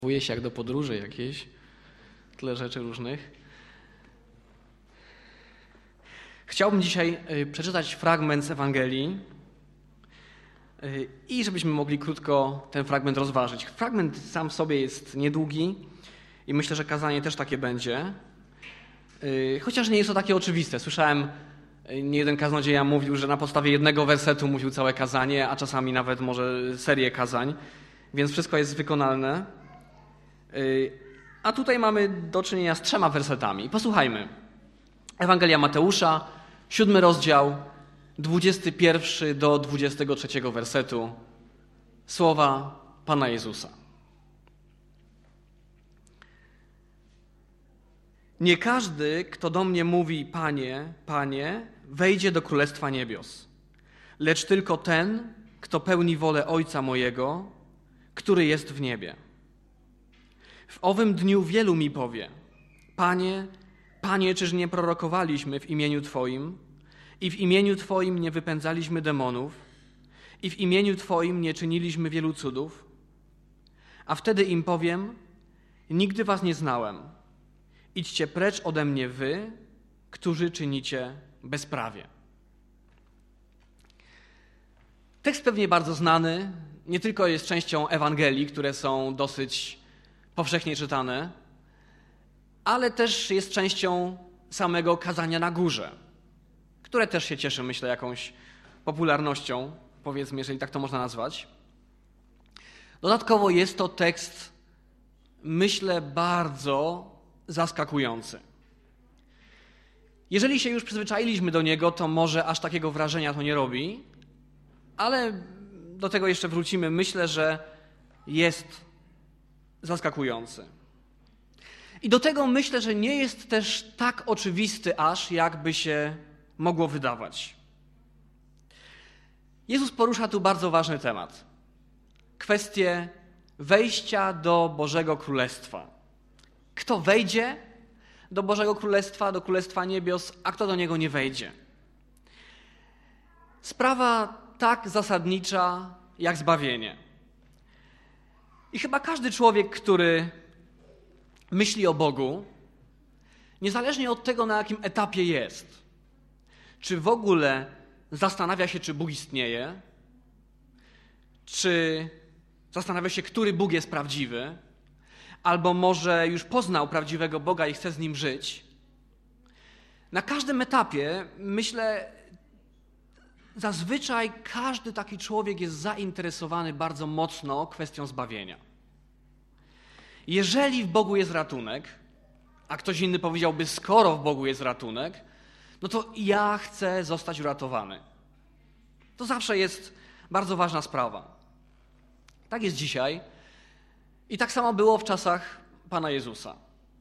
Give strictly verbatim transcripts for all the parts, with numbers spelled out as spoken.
Przygotowuję się jak do podróży jakiejś, tyle rzeczy różnych. Chciałbym dzisiaj przeczytać fragment z Ewangelii i żebyśmy mogli krótko ten fragment rozważyć. Fragment sam w sobie jest niedługi i myślę, że kazanie też takie będzie. Chociaż nie jest to takie oczywiste. Słyszałem, niejeden kaznodzieja mówił, że na podstawie jednego wersetu mówił całe kazanie, a czasami nawet może serię kazań, więc wszystko jest wykonalne. A tutaj mamy do czynienia z trzema wersetami. Posłuchajmy. Ewangelia Mateusza, siódmy rozdział, dwudziesty pierwszy do dwudziestego trzeciego wersetu. Słowa Pana Jezusa. Nie każdy, kto do mnie mówi Panie, Panie, wejdzie do Królestwa Niebios, lecz tylko ten, kto pełni wolę Ojca mojego, który jest w niebie. W owym dniu wielu mi powie: Panie, Panie, czyż nie prorokowaliśmy w imieniu Twoim i w imieniu Twoim nie wypędzaliśmy demonów i w imieniu Twoim nie czyniliśmy wielu cudów? A wtedy im powiem: nigdy was nie znałem. Idźcie precz ode mnie wy, którzy czynicie bezprawie. Tekst pewnie bardzo znany, nie tylko jest częścią Ewangelii, które są dosyć powszechnie czytane, ale też jest częścią samego kazania na górze, które też się cieszy, myślę, jakąś popularnością, powiedzmy, jeżeli tak to można nazwać. Dodatkowo jest to tekst, myślę, bardzo zaskakujący. Jeżeli się już przyzwyczailiśmy do niego, to może aż takiego wrażenia to nie robi, ale do tego jeszcze wrócimy. Myślę, że jest zaskakujący. I do tego myślę, że nie jest też tak oczywisty aż, jakby się mogło wydawać. Jezus porusza tu bardzo ważny temat. Kwestię wejścia do Bożego Królestwa. Kto wejdzie do Bożego Królestwa, do Królestwa Niebios, a kto do niego nie wejdzie. Sprawa tak zasadnicza jak zbawienie. I chyba każdy człowiek, który myśli o Bogu, niezależnie od tego, na jakim etapie jest, czy w ogóle zastanawia się, czy Bóg istnieje, czy zastanawia się, który Bóg jest prawdziwy, albo może już poznał prawdziwego Boga i chce z Nim żyć, na każdym etapie, myślę, zazwyczaj każdy taki człowiek jest zainteresowany bardzo mocno kwestią zbawienia. Jeżeli w Bogu jest ratunek, a ktoś inny powiedziałby, skoro w Bogu jest ratunek, no to ja chcę zostać uratowany. To zawsze jest bardzo ważna sprawa. Tak jest dzisiaj i tak samo było w czasach Pana Jezusa.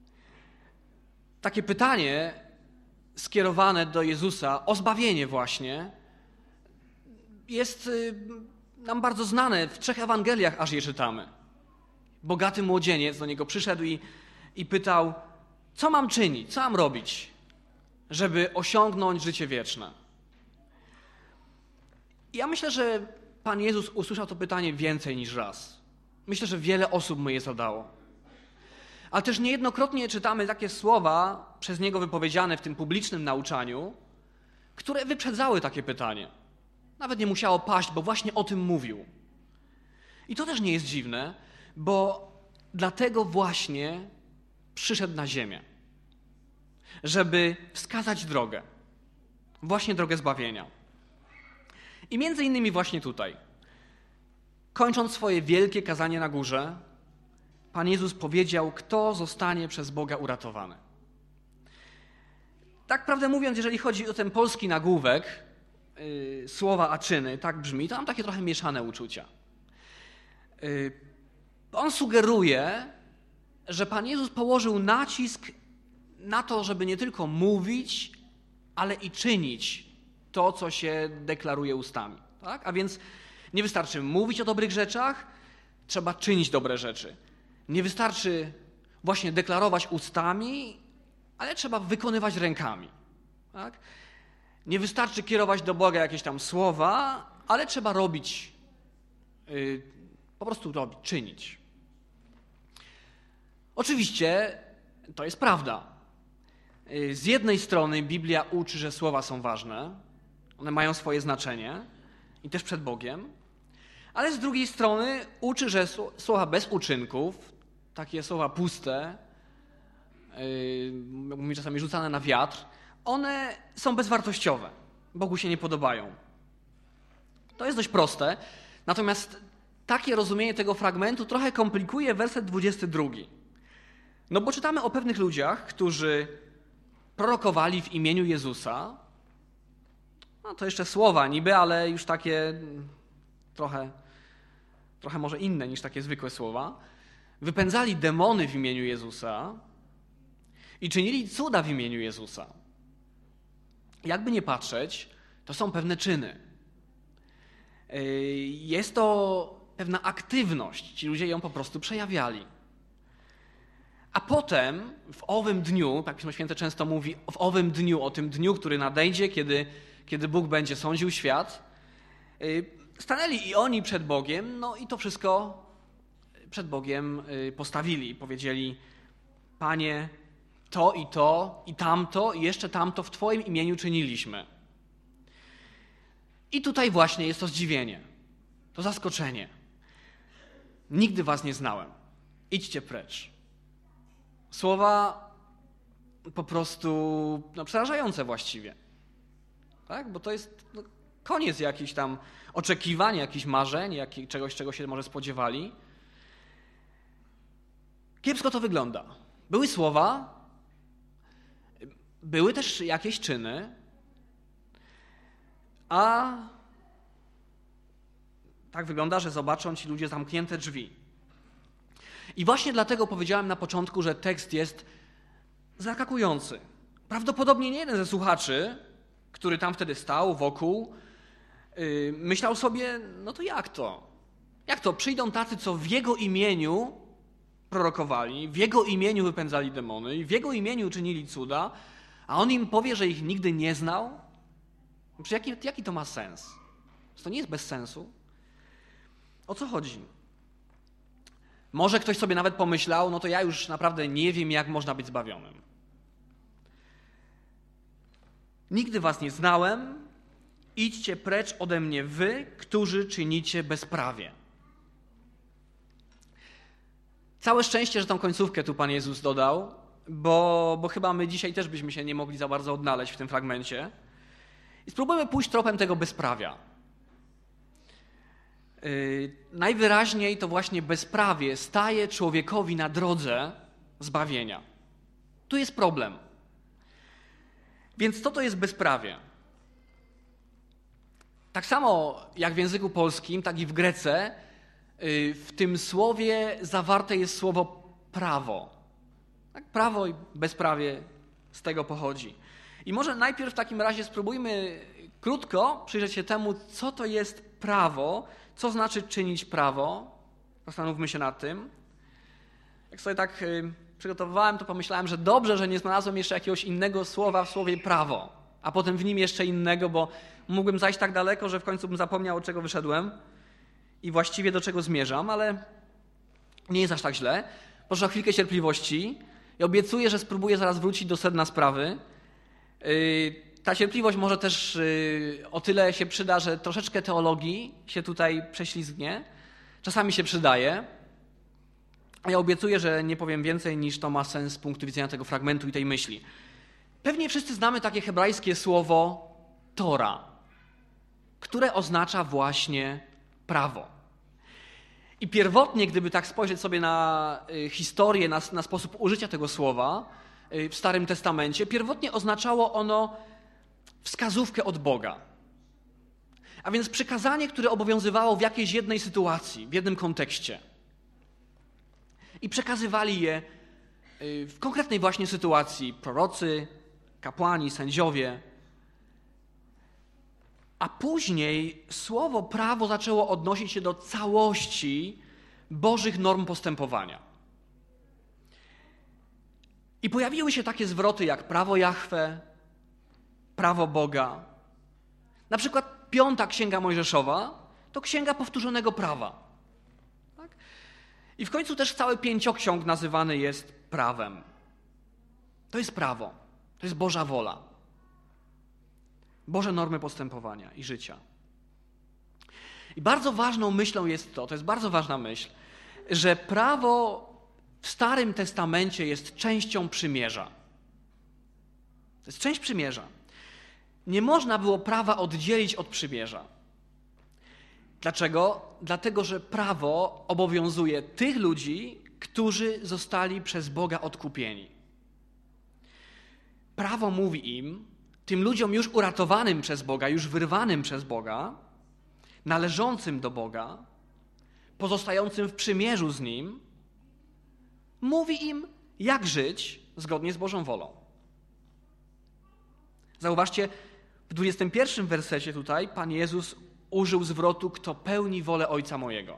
Takie pytanie skierowane do Jezusa o zbawienie właśnie jest nam bardzo znane. W trzech Ewangeliach aż je czytamy. Bogaty młodzieniec do niego przyszedł i, i pytał: co mam czynić, co mam robić, żeby osiągnąć życie wieczne? I ja myślę, że Pan Jezus usłyszał to pytanie więcej niż raz. Myślę, że wiele osób mu je zadało. Ale też niejednokrotnie czytamy takie słowa przez Niego wypowiedziane w tym publicznym nauczaniu, które wyprzedzały takie pytanie. Nawet nie musiało paść, bo właśnie o tym mówił. I to też nie jest dziwne, bo dlatego właśnie przyszedł na ziemię, żeby wskazać drogę, właśnie drogę zbawienia. I między innymi właśnie tutaj, kończąc swoje wielkie kazanie na górze, Pan Jezus powiedział, kto zostanie przez Boga uratowany. Tak prawdę mówiąc, jeżeli chodzi o ten polski nagłówek, yy, słowa a czyny, tak brzmi, to mam takie trochę mieszane uczucia. Yy, on sugeruje, że Pan Jezus położył nacisk na to, żeby nie tylko mówić, ale i czynić to, co się deklaruje ustami. Tak? A więc nie wystarczy mówić o dobrych rzeczach, trzeba czynić dobre rzeczy. Nie wystarczy właśnie deklarować ustami, ale trzeba wykonywać rękami. Tak? Nie wystarczy kierować do Boga jakieś tam słowa, ale trzeba robić, yy, po prostu robić, czynić. Oczywiście to jest prawda. Z jednej strony Biblia uczy, że słowa są ważne, one mają swoje znaczenie i też przed Bogiem, ale z drugiej strony uczy, że słowa bez uczynków, takie słowa puste, yy, czasami rzucane na wiatr, one są bezwartościowe. Bogu się nie podobają. To jest dość proste, natomiast takie rozumienie tego fragmentu trochę komplikuje werset dwudziesty drugi. No bo czytamy o pewnych ludziach, którzy prorokowali w imieniu Jezusa. No to jeszcze słowa niby, ale już takie trochę, trochę może inne niż takie zwykłe słowa. Wypędzali demony w imieniu Jezusa i czynili cuda w imieniu Jezusa. Jakby nie patrzeć, to są pewne czyny. Jest to pewna aktywność. Ci ludzie ją po prostu przejawiali. A potem w owym dniu, tak Pismo Święte często mówi, w owym dniu, o tym dniu, który nadejdzie, kiedy, kiedy Bóg będzie sądził świat, stanęli i oni przed Bogiem, no i to wszystko przed Bogiem postawili. Powiedzieli: Panie, to i to, i tamto, i jeszcze tamto w Twoim imieniu czyniliśmy. I tutaj właśnie jest to zdziwienie, to zaskoczenie. Nigdy was nie znałem. Idźcie precz. Słowa po prostu no, przerażające właściwie. Tak? Bo to jest no, koniec jakichś tam oczekiwań, jakichś marzeń, jakich, czegoś, czego się może spodziewali. Kiepsko to wygląda. Były słowa, były też jakieś czyny, a tak wygląda, że zobaczą ci ludzie zamknięte drzwi. I właśnie dlatego powiedziałem na początku, że tekst jest zaskakujący. Prawdopodobnie nie jeden ze słuchaczy, który tam wtedy stał wokół, yy, myślał sobie, no to jak to? Jak to? Przyjdą tacy, co w Jego imieniu prorokowali, w Jego imieniu wypędzali demony, w Jego imieniu czynili cuda, a On im powie, że ich nigdy nie znał? Jaki, jaki to ma sens? To nie jest bez sensu. O co chodzi? Może ktoś sobie nawet pomyślał, no to ja już naprawdę nie wiem, jak można być zbawionym. Nigdy was nie znałem, idźcie precz ode mnie wy, którzy czynicie bezprawie. Całe szczęście, że tą końcówkę tu Pan Jezus dodał, bo, bo chyba my dzisiaj też byśmy się nie mogli za bardzo odnaleźć w tym fragmencie. I spróbujmy pójść tropem tego bezprawia. Yy, najwyraźniej to właśnie bezprawie staje człowiekowi na drodze zbawienia. Tu jest problem. Więc co to jest bezprawie? Tak samo jak w języku polskim, tak i w Grece, yy, w tym słowie zawarte jest słowo prawo. Tak, prawo i bezprawie z tego pochodzi. I może najpierw w takim razie spróbujmy krótko przyjrzeć się temu, co to jest prawo, co znaczy czynić prawo. Zastanówmy się nad tym. Jak sobie tak y, przygotowywałem, to pomyślałem, że dobrze, że nie znalazłem jeszcze jakiegoś innego słowa w słowie prawo, a potem w nim jeszcze innego, bo mógłbym zajść tak daleko, że w końcu bym zapomniał, od czego wyszedłem i właściwie do czego zmierzam, ale nie jest aż tak źle. Proszę o chwilkę cierpliwości. I obiecuję, że spróbuję zaraz wrócić do sedna sprawy. Ta cierpliwość może też o tyle się przyda, że troszeczkę teologii się tutaj prześlizgnie. Czasami się przydaje. A ja obiecuję, że nie powiem więcej niż to ma sens z punktu widzenia tego fragmentu i tej myśli. Pewnie wszyscy znamy takie hebrajskie słowo Tora, które oznacza właśnie prawo. I pierwotnie, gdyby tak spojrzeć sobie na historię, na, na sposób użycia tego słowa w Starym Testamencie, pierwotnie oznaczało ono wskazówkę od Boga. A więc przykazanie, które obowiązywało w jakiejś jednej sytuacji, w jednym kontekście. I przekazywali je w konkretnej właśnie sytuacji prorocy, kapłani, sędziowie. A później słowo prawo zaczęło odnosić się do całości Bożych norm postępowania. I pojawiły się takie zwroty jak prawo Jahwe, prawo Boga. Na przykład piąta Księga Mojżeszowa to księga powtórzonego prawa. Tak? I w końcu też cały pięcioksiąg nazywany jest prawem. To jest prawo. To jest Boża wola. Boże normy postępowania i życia. I bardzo ważną myślą jest to, to jest bardzo ważna myśl, że prawo w Starym Testamencie jest częścią przymierza. To jest część przymierza. Nie można było prawa oddzielić od przymierza. Dlaczego? Dlatego, że prawo obowiązuje tych ludzi, którzy zostali przez Boga odkupieni. Prawo mówi im, tym ludziom już uratowanym przez Boga, już wyrwanym przez Boga, należącym do Boga, pozostającym w przymierzu z Nim, mówi im, jak żyć zgodnie z Bożą wolą. Zauważcie, w dwudziestym pierwszym wersecie tutaj Pan Jezus użył zwrotu, kto pełni wolę Ojca mojego.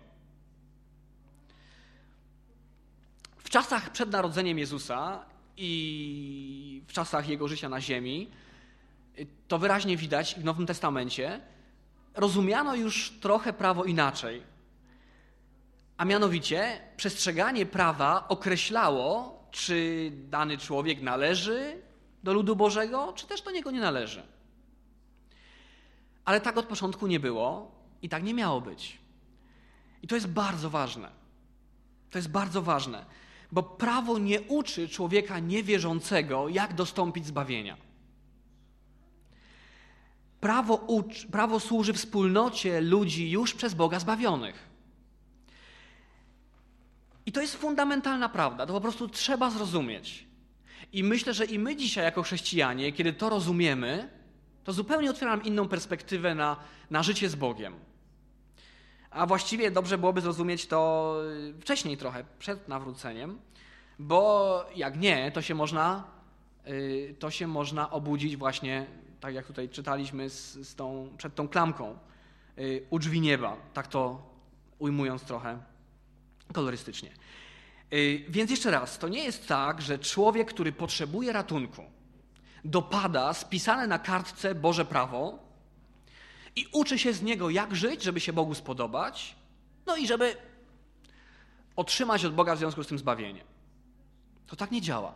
W czasach przed narodzeniem Jezusa i w czasach Jego życia na ziemi, to wyraźnie widać w Nowym Testamencie, rozumiano już trochę prawo inaczej. A mianowicie przestrzeganie prawa określało, czy dany człowiek należy do ludu Bożego, czy też do niego nie należy. Ale tak od początku nie było i tak nie miało być. I to jest bardzo ważne. To jest bardzo ważne, bo prawo nie uczy człowieka niewierzącego, jak dostąpić zbawienia. Prawo, uczy, prawo służy wspólnocie ludzi już przez Boga zbawionych. I to jest fundamentalna prawda, to po prostu trzeba zrozumieć. I myślę, że i my dzisiaj jako chrześcijanie, kiedy to rozumiemy, to zupełnie otwiera nam inną perspektywę na, na życie z Bogiem. A właściwie dobrze byłoby zrozumieć to wcześniej trochę, przed nawróceniem, bo jak nie, to się można, to się można obudzić właśnie, tak jak tutaj czytaliśmy z, z tą, przed tą klamką, u drzwi nieba, tak to ujmując trochę kolorystycznie. Więc jeszcze raz, to nie jest tak, że człowiek, który potrzebuje ratunku, dopada spisane na kartce Boże prawo i uczy się z niego, jak żyć, żeby się Bogu spodobać, no i żeby otrzymać od Boga w związku z tym zbawienie. To tak nie działa.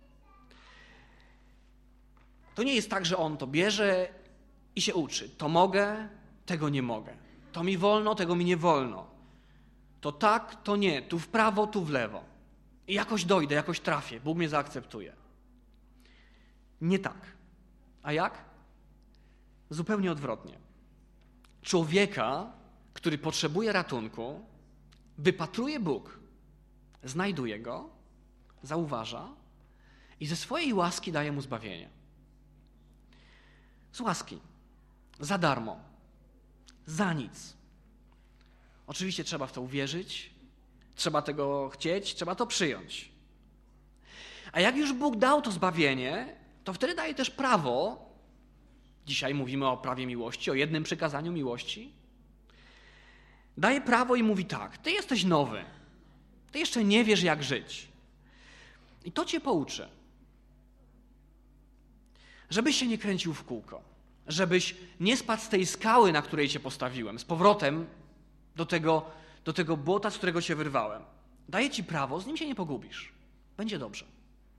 To nie jest tak, że on to bierze i się uczy. To mogę, tego nie mogę. To mi wolno, tego mi nie wolno. To tak, to nie. Tu w prawo, tu w lewo. I jakoś dojdę, jakoś trafię. Bóg mnie zaakceptuje. Nie tak. A jak? Zupełnie odwrotnie. Człowieka, który potrzebuje ratunku, wypatruje Bóg, znajduje go, zauważa i ze swojej łaski daje mu zbawienie. Z łaski. Za darmo. Za nic. Oczywiście trzeba w to uwierzyć, trzeba tego chcieć, trzeba to przyjąć. A jak już Bóg dał to zbawienie, to wtedy daje też prawo, dzisiaj mówimy o prawie miłości, o jednym przykazaniu miłości, daje prawo i mówi tak, ty jesteś nowy, ty jeszcze nie wiesz, jak żyć. I to cię pouczy. Żebyś się nie kręcił w kółko, żebyś nie spadł z tej skały, na której cię postawiłem, z powrotem do tego, do tego błota, z którego cię wyrwałem. Daję ci prawo, z nim się nie pogubisz. Będzie dobrze.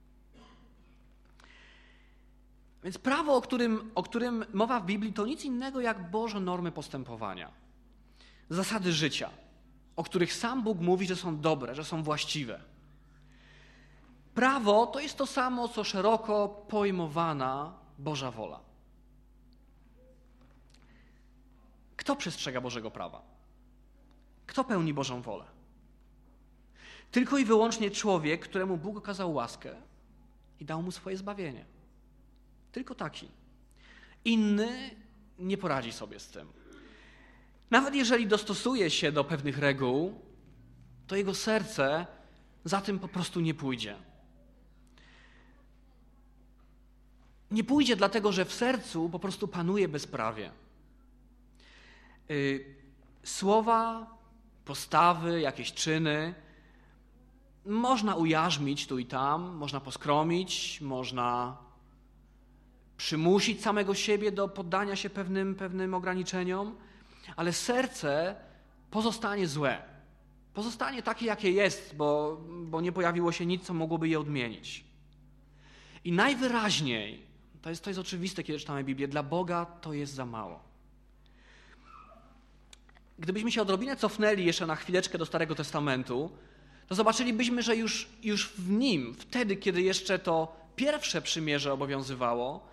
Więc prawo, o którym, o którym mowa w Biblii, to nic innego jak Boże normy postępowania. Zasady życia, o których sam Bóg mówi, że są dobre, że są właściwe. Prawo to jest to samo, co szeroko pojmowana Boża wola. Kto przestrzega Bożego prawa? Kto pełni Bożą wolę? Tylko i wyłącznie człowiek, któremu Bóg okazał łaskę i dał mu swoje zbawienie. Tylko taki. Inny nie poradzi sobie z tym. Nawet jeżeli dostosuje się do pewnych reguł, to jego serce za tym po prostu nie pójdzie. Nie pójdzie dlatego, że w sercu po prostu panuje bezprawie. Słowa, postawy, jakieś czyny można ujarzmić tu i tam, można poskromić, można przymusić samego siebie do poddania się pewnym, pewnym ograniczeniom, ale serce pozostanie złe, Pozostanie takie, jakie jest, bo, bo nie pojawiło się nic, co mogłoby je odmienić. I najwyraźniej, to jest, to jest oczywiste, kiedy czytamy Biblię, dla Boga to jest za mało. Gdybyśmy się odrobinę cofnęli jeszcze na chwileczkę do Starego Testamentu, to zobaczylibyśmy, że już, już w nim, wtedy, kiedy jeszcze to pierwsze przymierze obowiązywało,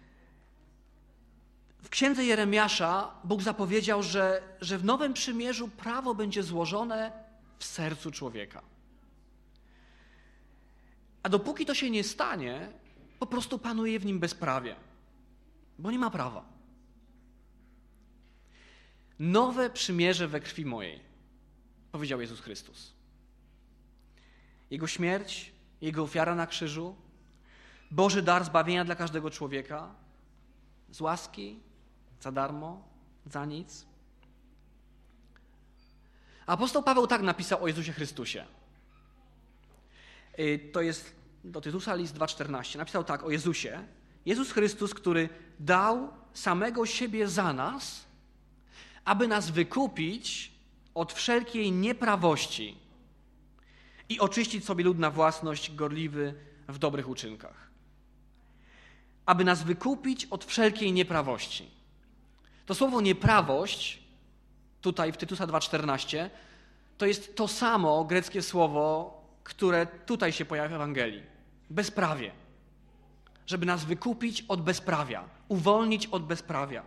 w księdze Jeremiasza Bóg zapowiedział, że, że w nowym przymierzu prawo będzie złożone w sercu człowieka. A dopóki to się nie stanie, po prostu panuje w nim bezprawie, bo nie ma prawa. Nowe przymierze we krwi mojej, powiedział Jezus Chrystus. Jego śmierć, Jego ofiara na krzyżu, Boży dar zbawienia dla każdego człowieka, z łaski, za darmo, za nic. Apostoł Paweł tak napisał o Jezusie Chrystusie. To jest do Tytusa list dwa czternaście. Napisał tak o Jezusie. Jezus Chrystus, który dał samego siebie za nas, aby nas wykupić od wszelkiej nieprawości i oczyścić sobie lud na własność, gorliwy w dobrych uczynkach. Aby nas wykupić od wszelkiej nieprawości. To słowo nieprawość, tutaj w Tytusa dwa czternaście, to jest to samo greckie słowo, które tutaj się pojawia w Ewangelii. Bezprawie. Żeby nas wykupić od bezprawia, uwolnić od bezprawia.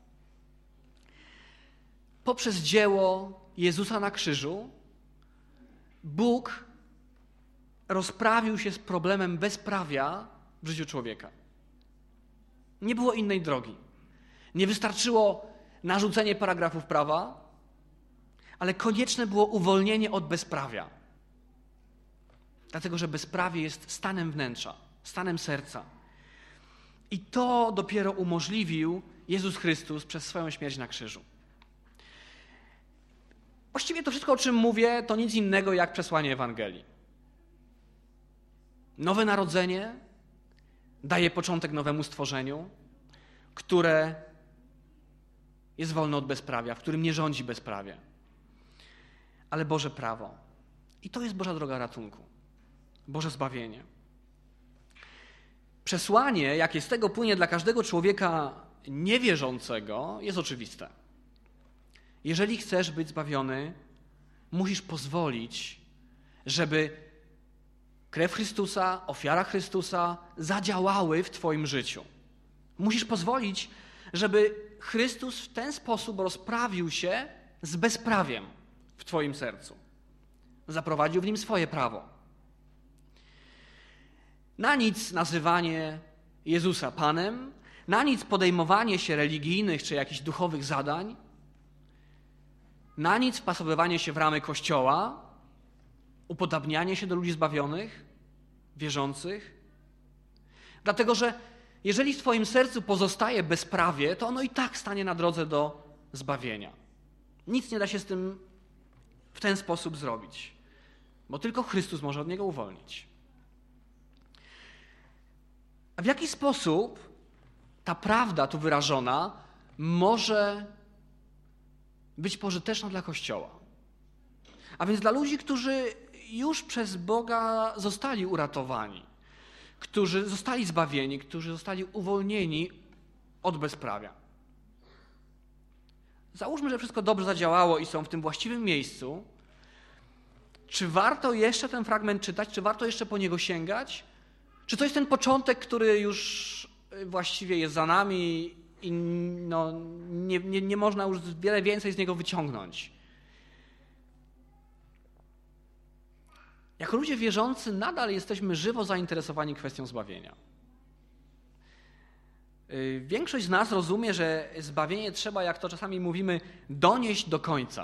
Poprzez dzieło Jezusa na krzyżu Bóg rozprawił się z problemem bezprawia w życiu człowieka. Nie było innej drogi. Nie wystarczyło narzucenie paragrafów prawa, ale konieczne było uwolnienie od bezprawia. Dlatego, że bezprawie jest stanem wnętrza, stanem serca. I to dopiero umożliwił Jezus Chrystus przez swoją śmierć na krzyżu. Właściwie to wszystko, o czym mówię, to nic innego jak przesłanie Ewangelii. Nowe narodzenie daje początek nowemu stworzeniu, które jest wolne od bezprawia, w którym nie rządzi bezprawie, ale Boże prawo. I to jest Boża droga ratunku, Boże zbawienie. Przesłanie, jakie z tego płynie dla każdego człowieka niewierzącego, jest oczywiste. Jeżeli chcesz być zbawiony, musisz pozwolić, żeby krew Chrystusa, ofiara Chrystusa zadziałały w twoim życiu. Musisz pozwolić, żeby Chrystus w ten sposób rozprawił się z bezprawiem w twoim sercu. Zaprowadził w nim swoje prawo. Na nic nazywanie Jezusa Panem, na nic podejmowanie się religijnych czy jakichś duchowych zadań, na nic wpasowywanie się w ramy Kościoła, upodabnianie się do ludzi zbawionych, wierzących. Dlatego, że jeżeli w twoim sercu pozostaje bezprawie, to ono i tak stanie na drodze do zbawienia. Nic nie da się z tym w ten sposób zrobić, bo tylko Chrystus może od niego uwolnić. A w jaki sposób ta prawda tu wyrażona może być pożyteczna dla Kościoła? A więc dla ludzi, którzy już przez Boga zostali uratowani, którzy zostali zbawieni, którzy zostali uwolnieni od bezprawia. Załóżmy, że wszystko dobrze zadziałało i są w tym właściwym miejscu. Czy warto jeszcze ten fragment czytać? Czy warto jeszcze po niego sięgać? Czy to jest ten początek, który już właściwie jest za nami i no, nie, nie, nie można już wiele więcej z niego wyciągnąć? Jako ludzie wierzący nadal jesteśmy żywo zainteresowani kwestią zbawienia. Większość z nas rozumie, że zbawienie trzeba, jak to czasami mówimy, donieść do końca.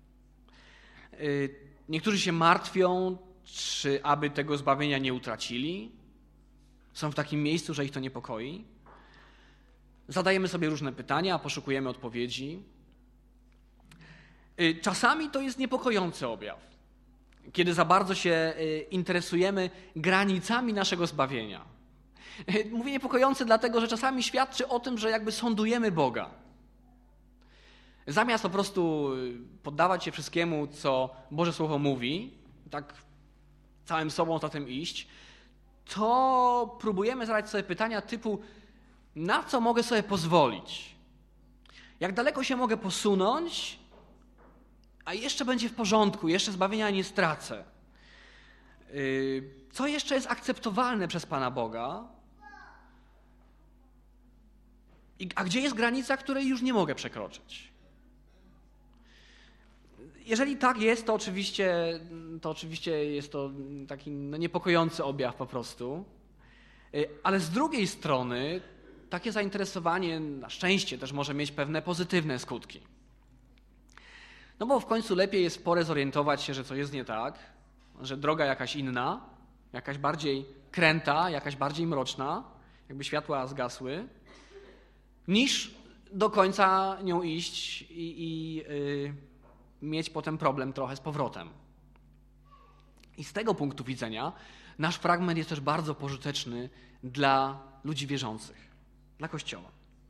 Niektórzy się martwią, czy aby tego zbawienia nie utracili. Są w takim miejscu, że ich to niepokoi. Zadajemy sobie różne pytania, poszukujemy odpowiedzi. Czasami to jest niepokojący objaw, kiedy za bardzo się interesujemy granicami naszego zbawienia. Mówię niepokojący dlatego, że czasami świadczy o tym, że jakby sądujemy Boga. Zamiast po prostu poddawać się wszystkiemu, co Boże Słowo mówi, tak całym sobą za tym iść, to próbujemy zadać sobie pytania typu, na co mogę sobie pozwolić? Jak daleko się mogę posunąć, a jeszcze będzie w porządku, jeszcze zbawienia nie stracę? Co jeszcze jest akceptowalne przez Pana Boga? A gdzie jest granica, której już nie mogę przekroczyć? Jeżeli tak jest, to oczywiście, to oczywiście jest to taki no, niepokojący objaw po prostu. Ale z drugiej strony takie zainteresowanie na szczęście też może mieć pewne pozytywne skutki. No bo w końcu lepiej jest w porę zorientować się, że coś jest nie tak, że droga jakaś inna, jakaś bardziej kręta, jakaś bardziej mroczna, jakby światła zgasły, niż do końca nią iść i, i yy, mieć potem problem trochę z powrotem. I z tego punktu widzenia nasz fragment jest też bardzo pożyteczny dla ludzi wierzących, dla Kościoła.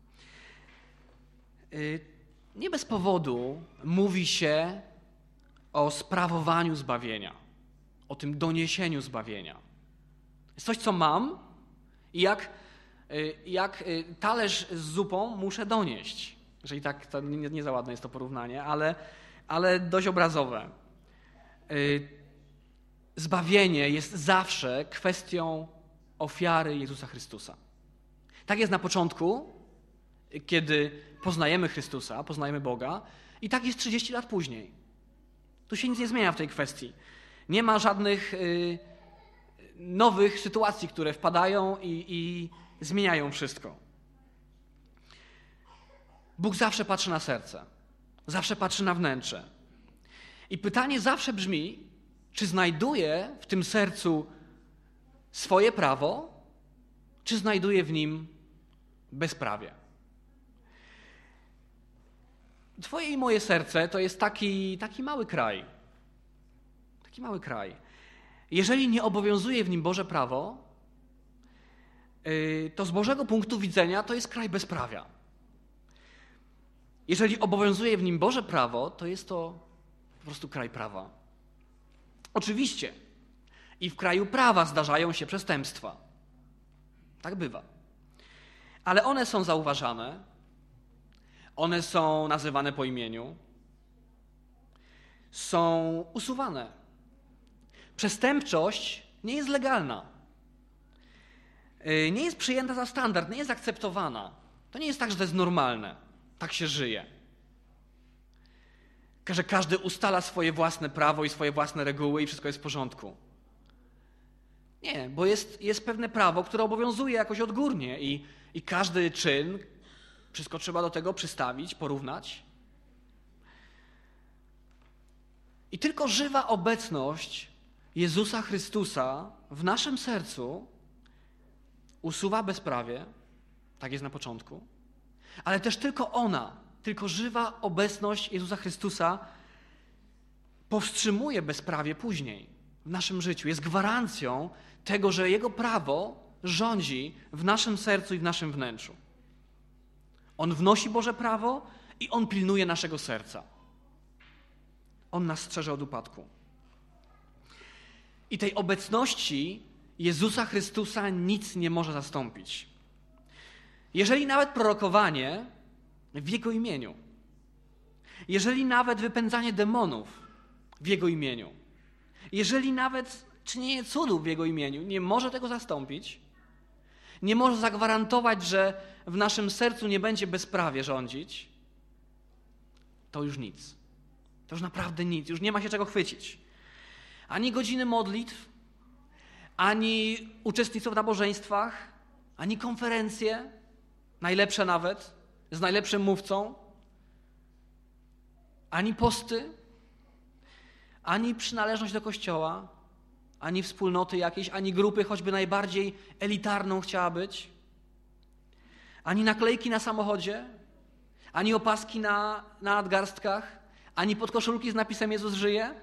Yy, nie bez powodu mówi się o sprawowaniu zbawienia, o tym doniesieniu zbawienia. Jest coś, co mam i jak, jak talerz z zupą muszę donieść. Jeżeli tak, to nie, nie za ładne jest to porównanie, ale, ale dość obrazowe. Zbawienie jest zawsze kwestią ofiary Jezusa Chrystusa. Tak jest na początku, kiedy poznajemy Chrystusa, poznajemy Boga, i tak jest trzydzieści lat później. Tu się nic nie zmienia w tej kwestii. Nie ma żadnych y, nowych sytuacji, które wpadają i, i zmieniają wszystko. Bóg zawsze patrzy na serce, zawsze patrzy na wnętrze. I pytanie zawsze brzmi, czy znajduje w tym sercu swoje prawo, czy znajduje w nim bezprawie. Twoje i moje serce to jest taki, taki mały kraj. Taki mały kraj. Jeżeli nie obowiązuje w nim Boże prawo, to z Bożego punktu widzenia to jest kraj bezprawia. Jeżeli obowiązuje w nim Boże prawo, to jest to po prostu kraj prawa. Oczywiście i w kraju prawa zdarzają się przestępstwa. Tak bywa. Ale one są zauważane, one są nazywane po imieniu, są usuwane. Przestępczość nie jest legalna. Nie jest przyjęta za standard, nie jest akceptowana. To nie jest tak, że to jest normalne. Tak się żyje. Że każdy ustala swoje własne prawo i swoje własne reguły i wszystko jest w porządku. Nie, bo jest, jest pewne prawo, które obowiązuje jakoś odgórnie i, i każdy czyn, wszystko trzeba do tego przystawić, porównać. I tylko żywa obecność Jezusa Chrystusa w naszym sercu usuwa bezprawie, tak jest na początku, ale też tylko ona, tylko żywa obecność Jezusa Chrystusa powstrzymuje bezprawie później w naszym życiu. Jest gwarancją tego, że Jego prawo rządzi w naszym sercu i w naszym wnętrzu. On wnosi Boże prawo i On pilnuje naszego serca. On nas strzeże od upadku. I tej obecności Jezusa Chrystusa nic nie może zastąpić. Jeżeli nawet prorokowanie w Jego imieniu, jeżeli nawet wypędzanie demonów w Jego imieniu, jeżeli nawet czynienie cudów w Jego imieniu nie może tego zastąpić, nie może zagwarantować, że w naszym sercu nie będzie bezprawie rządzić, to już nic. To już naprawdę nic. Już nie ma się czego chwycić. Ani godziny modlitw, ani uczestnictwo w nabożeństwach, ani konferencje, najlepsze nawet, z najlepszym mówcą, ani posty, ani przynależność do kościoła, ani wspólnoty jakiejś, ani grupy, choćby najbardziej elitarną chciała być, ani naklejki na samochodzie, ani opaski na, na nadgarstkach, ani podkoszulki z napisem Jezus żyje,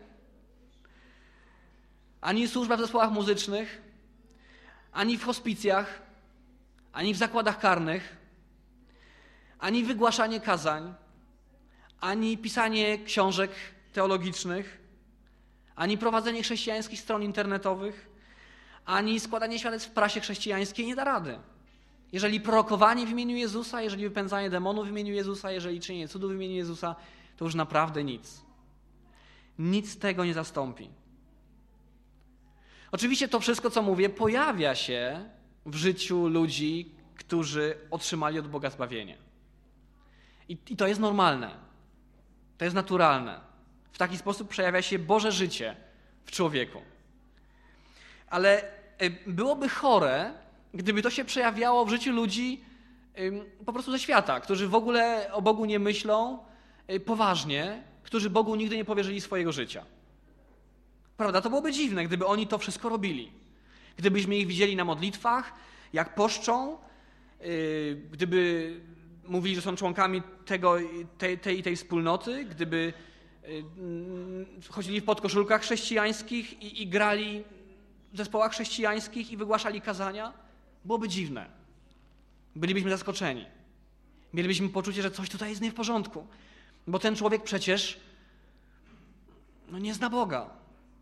ani służba w zespołach muzycznych, ani w hospicjach, ani w zakładach karnych, ani wygłaszanie kazań, ani pisanie książek teologicznych, ani prowadzenie chrześcijańskich stron internetowych, ani składanie świadectw w prasie chrześcijańskiej nie da rady. Jeżeli prorokowanie w imieniu Jezusa, jeżeli wypędzanie demonów w imieniu Jezusa, jeżeli czynienie cudów w imieniu Jezusa, to już naprawdę nic. Nic tego nie zastąpi. Oczywiście to wszystko, co mówię, pojawia się w życiu ludzi, którzy otrzymali od Boga zbawienie. I, i to jest normalne. To jest naturalne. W taki sposób przejawia się Boże życie w człowieku. Ale byłoby chore, gdyby to się przejawiało w życiu ludzi po prostu ze świata, którzy w ogóle o Bogu nie myślą poważnie, którzy Bogu nigdy nie powierzyli swojego życia. Prawda? To byłoby dziwne, gdyby oni to wszystko robili. Gdybyśmy ich widzieli na modlitwach, jak poszczą, gdyby mówili, że są członkami tego, tej, tej i tej wspólnoty, gdyby chodzili w podkoszulkach chrześcijańskich i, i grali w zespołach chrześcijańskich i wygłaszali kazania, byłoby dziwne. Bylibyśmy zaskoczeni. Mielibyśmy poczucie, że coś tutaj jest nie w porządku. Bo ten człowiek przecież no nie zna Boga.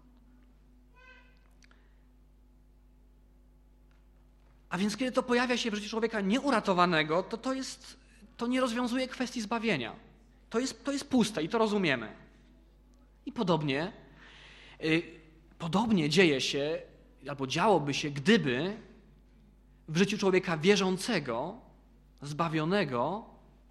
A więc kiedy to pojawia się w życiu człowieka nieuratowanego, to to, jest, to nie rozwiązuje kwestii zbawienia. To jest, to jest puste i to rozumiemy. I podobnie, yy, podobnie dzieje się, albo działoby się, gdyby w życiu człowieka wierzącego, zbawionego,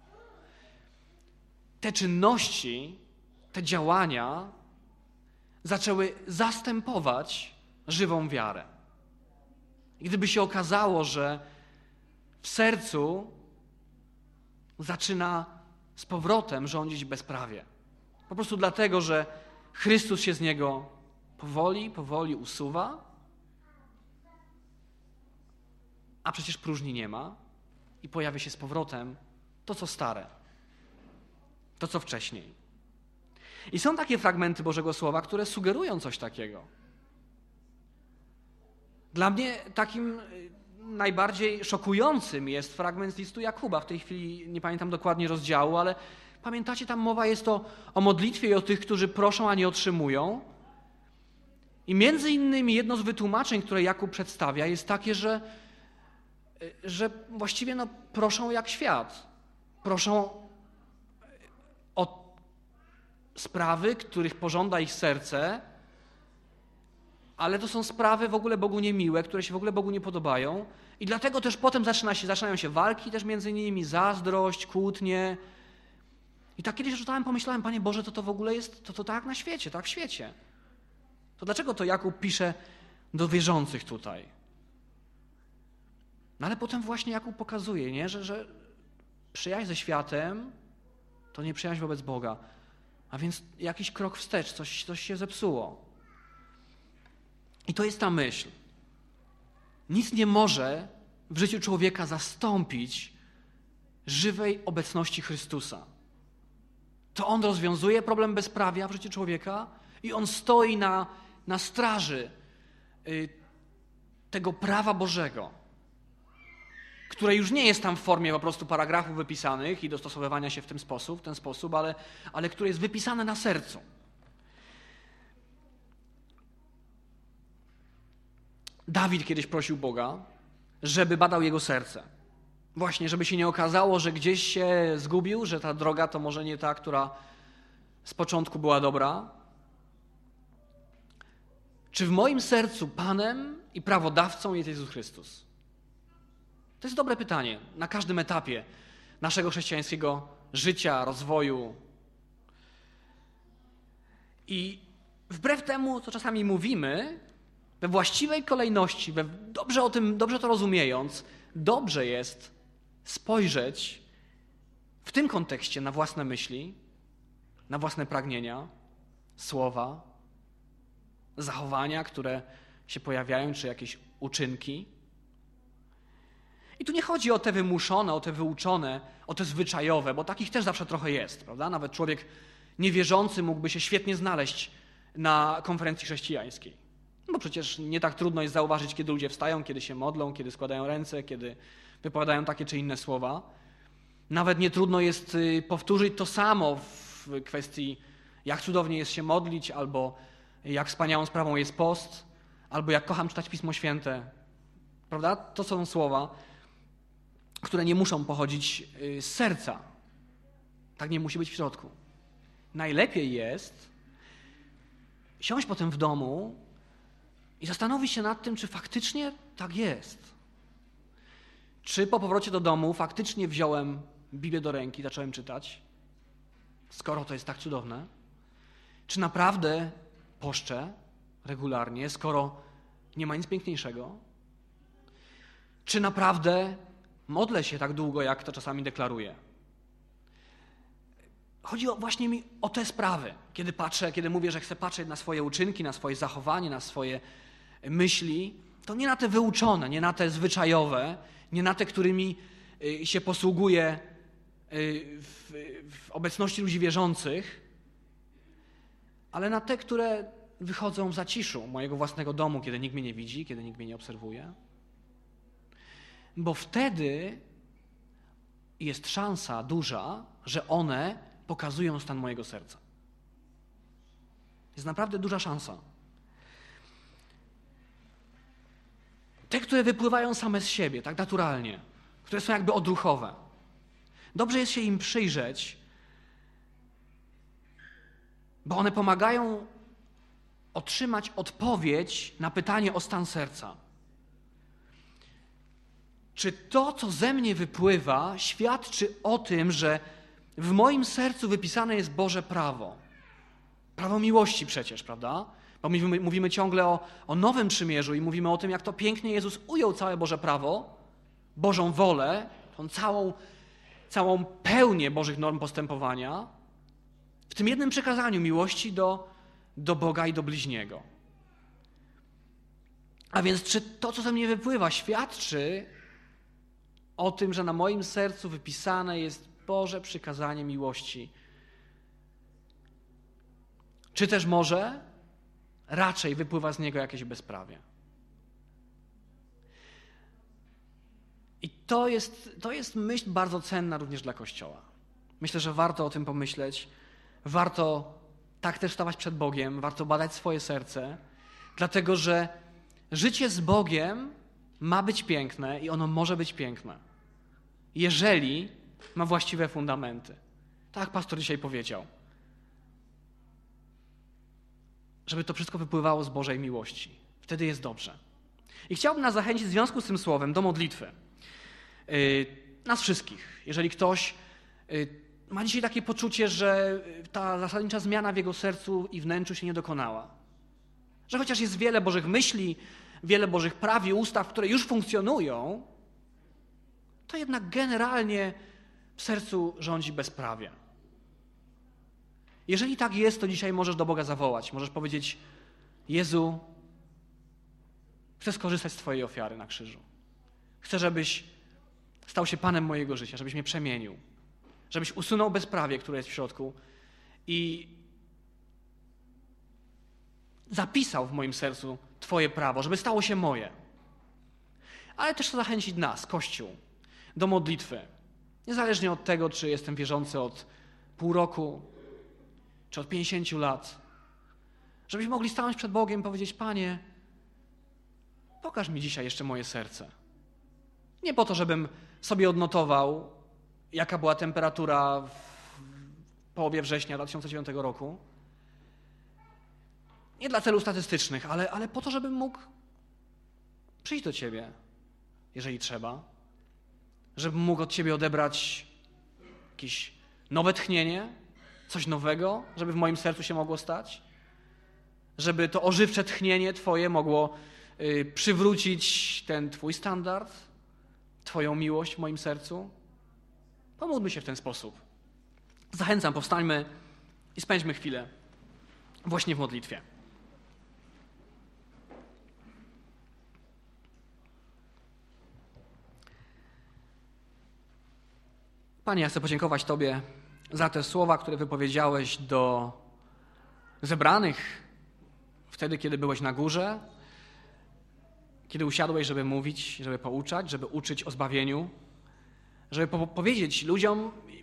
te czynności, te działania zaczęły zastępować żywą wiarę. I gdyby się okazało, że w sercu zaczyna z powrotem rządzić bezprawie. Po prostu dlatego, że Chrystus się z niego powoli, powoli usuwa, a przecież próżni nie ma i pojawia się z powrotem to, co stare, to, co wcześniej. I są takie fragmenty Bożego Słowa, które sugerują coś takiego. Dla mnie takim najbardziej szokującym jest fragment z listu Jakuba. W tej chwili nie pamiętam dokładnie rozdziału, ale pamiętacie, tam mowa jest o, o modlitwie i o tych, którzy proszą, a nie otrzymują. I między innymi jedno z wytłumaczeń, które Jakub przedstawia, jest takie, że, że właściwie no, proszą jak świat. Proszą o sprawy, których pożąda ich serce, ale to są sprawy w ogóle Bogu niemiłe, które się w ogóle Bogu nie podobają. I dlatego też potem zaczyna się, zaczynają się walki też między nimi, zazdrość, kłótnie. I tak kiedyś czytałem, pomyślałem, Panie Boże, to to w ogóle jest, to, to tak na świecie, tak w świecie. To dlaczego to Jakub pisze do wierzących tutaj? No ale potem właśnie Jakub pokazuje, nie? Że, że przyjaźń ze światem to nie przyjaźń wobec Boga. A więc jakiś krok wstecz, coś, coś się zepsuło. I to jest ta myśl. Nic nie może w życiu człowieka zastąpić żywej obecności Chrystusa. To On rozwiązuje problem bezprawia w życiu człowieka i On stoi na, na straży y, tego prawa Bożego, które już nie jest tam w formie po prostu paragrafów wypisanych i dostosowywania się w ten sposób, w ten sposób, ale, ale które jest wypisane na sercu. Dawid kiedyś prosił Boga, żeby badał jego serce. Właśnie, żeby się nie okazało, że gdzieś się zgubił, że ta droga to może nie ta, która z początku była dobra. Czy w moim sercu Panem i prawodawcą jest Jezus Chrystus? To jest dobre pytanie na każdym etapie naszego chrześcijańskiego życia, rozwoju. I wbrew temu, co czasami mówimy, we właściwej kolejności, we, dobrze o tym, dobrze to rozumiejąc, dobrze jest spojrzeć w tym kontekście na własne myśli, na własne pragnienia, słowa, zachowania, które się pojawiają, czy jakieś uczynki. I tu nie chodzi o te wymuszone, o te wyuczone, o te zwyczajowe, bo takich też zawsze trochę jest, prawda? Nawet człowiek niewierzący mógłby się świetnie znaleźć na konferencji chrześcijańskiej. No przecież nie tak trudno jest zauważyć, kiedy ludzie wstają, kiedy się modlą, kiedy składają ręce, kiedy wypowiadają takie czy inne słowa. Nawet nie trudno jest powtórzyć to samo w w kwestii, jak cudownie jest się modlić, albo jak wspaniałą sprawą jest post, albo jak kocham czytać Pismo Święte. Prawda? To są słowa, które nie muszą pochodzić z serca. Tak nie musi być w środku. Najlepiej jest siąść potem w domu i zastanowić się nad tym, czy faktycznie tak jest. Czy po powrocie do domu faktycznie wziąłem Biblię do ręki, zacząłem czytać, skoro to jest tak cudowne. Czy naprawdę poszczę regularnie, skoro nie ma nic piękniejszego? Czy naprawdę modlę się tak długo, jak to czasami deklaruję? Chodzi o, właśnie mi o te sprawy, kiedy patrzę, kiedy mówię, że chcę patrzeć na swoje uczynki, na swoje zachowanie, na swoje myśli, to nie na te wyuczone, nie na te zwyczajowe, nie na te, którymi się posługuję w, w obecności ludzi wierzących, ale na te, które wychodzą w zaciszu mojego własnego domu, kiedy nikt mnie nie widzi, kiedy nikt mnie nie obserwuje. Bo wtedy jest szansa duża, że one pokazują stan mojego serca. Jest naprawdę duża szansa. Te, które wypływają same z siebie, tak naturalnie, które są jakby odruchowe. Dobrze jest się im przyjrzeć, bo one pomagają otrzymać odpowiedź na pytanie o stan serca. Czy to, co ze mnie wypływa, świadczy o tym, że w moim sercu wypisane jest Boże prawo? Prawo miłości przecież, prawda? Bo mówimy, mówimy ciągle o, o Nowym Przymierzu i mówimy o tym, jak to pięknie Jezus ujął całe Boże prawo, Bożą wolę, tą całą, całą pełnię Bożych norm postępowania w tym jednym przykazaniu miłości do, do Boga i do bliźniego. A więc czy to, co ze mnie wypływa, świadczy o tym, że na moim sercu wypisane jest Boże przykazanie miłości? Czy też może raczej wypływa z niego jakieś bezprawie? I to jest, to jest myśl bardzo cenna również dla Kościoła. Myślę, że warto o tym pomyśleć. Warto tak też stawać przed Bogiem, warto badać swoje serce, dlatego że życie z Bogiem ma być piękne i ono może być piękne, jeżeli ma właściwe fundamenty. Tak jak pastor dzisiaj powiedział. Żeby to wszystko wypływało z Bożej miłości. Wtedy jest dobrze. I chciałbym nas zachęcić w związku z tym słowem do modlitwy. Yy, nas wszystkich. Jeżeli ktoś yy, ma dzisiaj takie poczucie, że ta zasadnicza zmiana w jego sercu i wnętrzu się nie dokonała. Że chociaż jest wiele Bożych myśli, wiele Bożych praw i ustaw, które już funkcjonują, to jednak generalnie w sercu rządzi bezprawie. Jeżeli tak jest, to dzisiaj możesz do Boga zawołać. Możesz powiedzieć: Jezu, chcę skorzystać z Twojej ofiary na krzyżu. Chcę, żebyś stał się Panem mojego życia, żebyś mnie przemienił, żebyś usunął bezprawie, które jest w środku i zapisał w moim sercu Twoje prawo, żeby stało się moje. Ale też chcę zachęcić nas, Kościół, do modlitwy. Niezależnie od tego, czy jestem wierzący od pół roku, czy od pięćdziesięciu lat. Żebyśmy mogli stanąć przed Bogiem i powiedzieć: Panie, pokaż mi dzisiaj jeszcze moje serce. Nie po to, żebym sobie odnotował, jaka była temperatura w połowie września dwa tysiące dziewiątego roku. Nie dla celów statystycznych, ale, ale po to, żebym mógł przyjść do Ciebie, jeżeli trzeba. Żebym mógł od Ciebie odebrać jakieś nowe tchnienie, coś nowego, żeby w moim sercu się mogło stać. Żeby to ożywcze tchnienie Twoje mogło y, przywrócić ten Twój standard, Twoją miłość w moim sercu. Pomódlmy się w ten sposób. Zachęcam, powstańmy i spędźmy chwilę właśnie w modlitwie. Panie, ja chcę podziękować Tobie za te słowa, które wypowiedziałeś do zebranych wtedy, kiedy byłeś na górze, kiedy usiadłeś, żeby mówić, żeby pouczać, żeby uczyć o zbawieniu, żeby po- powiedzieć ludziom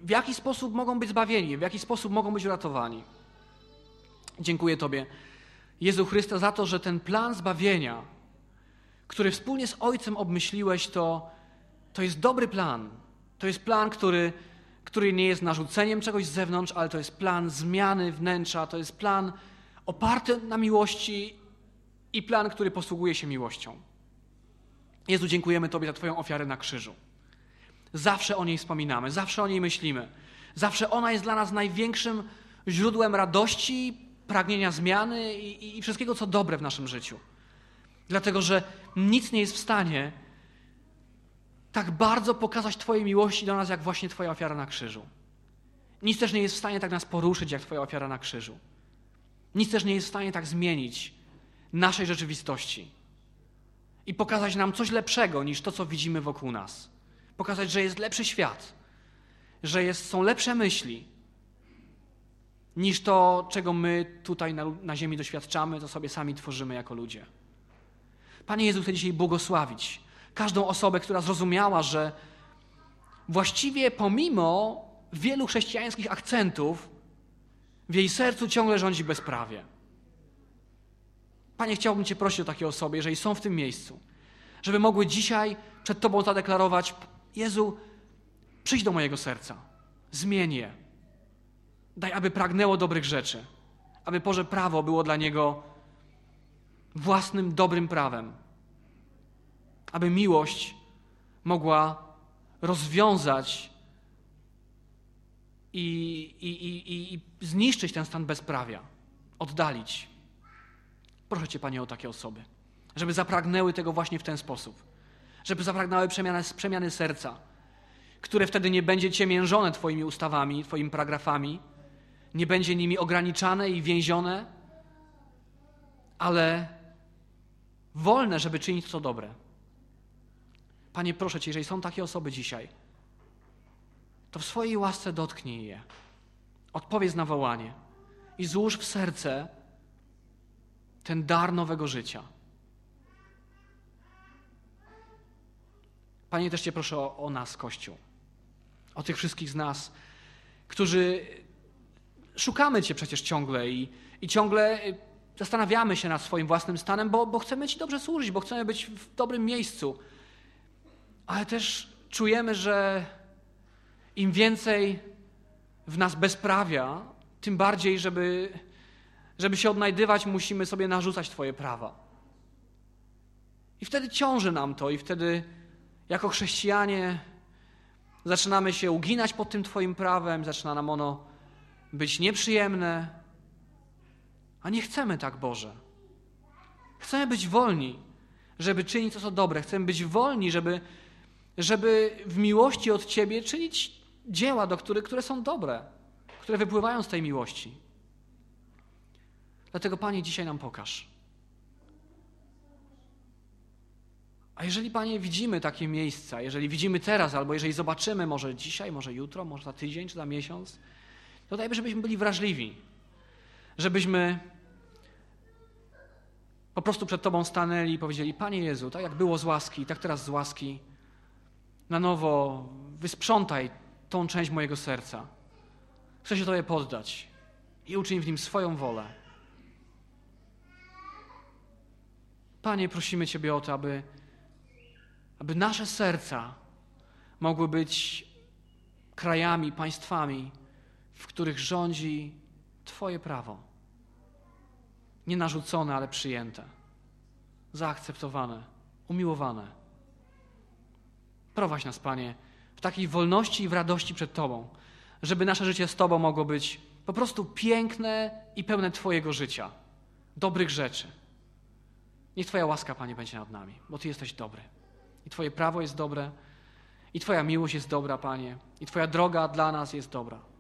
w jaki sposób mogą być zbawieni, w jaki sposób mogą być uratowani. Dziękuję Tobie, Jezu Chryste, za to, że ten plan zbawienia, który wspólnie z Ojcem obmyśliłeś, to, to jest dobry plan. To jest plan, który, który nie jest narzuceniem czegoś z zewnątrz, ale to jest plan zmiany wnętrza, to jest plan oparty na miłości i plan, który posługuje się miłością. Jezu, dziękujemy Tobie za Twoją ofiarę na krzyżu. Zawsze o niej wspominamy, zawsze o niej myślimy. Zawsze ona jest dla nas największym źródłem radości, pragnienia zmiany i, i, i wszystkiego, co dobre w naszym życiu. Dlatego, że nic nie jest w stanie tak bardzo pokazać Twojej miłości do nas, jak właśnie Twoja ofiara na krzyżu. Nic też nie jest w stanie tak nas poruszyć, jak Twoja ofiara na krzyżu. Nic też nie jest w stanie tak zmienić naszej rzeczywistości i pokazać nam coś lepszego niż to, co widzimy wokół nas. Pokazać, że jest lepszy świat, że jest, są lepsze myśli niż to, czego my tutaj na, na ziemi doświadczamy, to sobie sami tworzymy jako ludzie. Panie Jezu, chcę dzisiaj błogosławić każdą osobę, która zrozumiała, że właściwie pomimo wielu chrześcijańskich akcentów w jej sercu ciągle rządzi bezprawie. Panie, chciałbym Cię prosić o takie osoby, jeżeli są w tym miejscu, żeby mogły dzisiaj przed Tobą zadeklarować: Jezu, przyjdź do mojego serca, zmień je. Daj, aby pragnęło dobrych rzeczy, aby Boże prawo było dla niego własnym, dobrym prawem, aby miłość mogła rozwiązać i, i, i, i zniszczyć ten stan bezprawia, oddalić. Proszę Cię, Panie, o takie osoby, żeby zapragnęły tego właśnie w ten sposób, żeby zapragnęły przemiany, przemiany serca, które wtedy nie będzie ciemiężone Twoimi ustawami, Twoimi paragrafami, nie będzie nimi ograniczane i więzione, ale wolne, żeby czynić co dobre. Panie, proszę Cię, jeżeli są takie osoby dzisiaj, to w swojej łasce dotknij je, odpowiedz na wołanie i złóż w serce ten dar nowego życia. Panie, też Cię proszę o, o nas, Kościół, o tych wszystkich z nas, którzy szukamy Cię przecież ciągle i, i ciągle zastanawiamy się nad swoim własnym stanem, bo, bo chcemy Ci dobrze służyć, bo chcemy być w dobrym miejscu. Ale też czujemy, że im więcej w nas bezprawia, tym bardziej, żeby, żeby się odnajdywać, musimy sobie narzucać Twoje prawa. I wtedy ciąży nam to i wtedy jako chrześcijanie zaczynamy się uginać pod tym Twoim prawem, zaczyna nam ono być nieprzyjemne, a nie chcemy tak, Boże. Chcemy być wolni, żeby czynić to, co dobre. Chcemy być wolni, żeby, żeby w miłości od Ciebie czynić dzieła, do których, które są dobre, które wypływają z tej miłości. Dlatego, Panie, dzisiaj nam pokaż. A jeżeli, Panie, widzimy takie miejsca, jeżeli widzimy teraz, albo jeżeli zobaczymy może dzisiaj, może jutro, może za tydzień, czy za miesiąc, to dajmy, żebyśmy byli wrażliwi, żebyśmy po prostu przed Tobą stanęli i powiedzieli: Panie Jezu, tak jak było z łaski, tak teraz z łaski, na nowo wysprzątaj tą część mojego serca. Chcę się Tobie poddać i uczyń w nim swoją wolę. Panie, prosimy Ciebie o to, aby, aby nasze serca mogły być krajami, państwami, w których rządzi Twoje prawo. Nie narzucone, ale przyjęte. Zaakceptowane, umiłowane. Prowadź nas, Panie, w takiej wolności i w radości przed Tobą, żeby nasze życie z Tobą mogło być po prostu piękne i pełne Twojego życia, dobrych rzeczy. Niech Twoja łaska, Panie, będzie nad nami, bo Ty jesteś dobry. I Twoje prawo jest dobre, i Twoja miłość jest dobra, Panie, i Twoja droga dla nas jest dobra.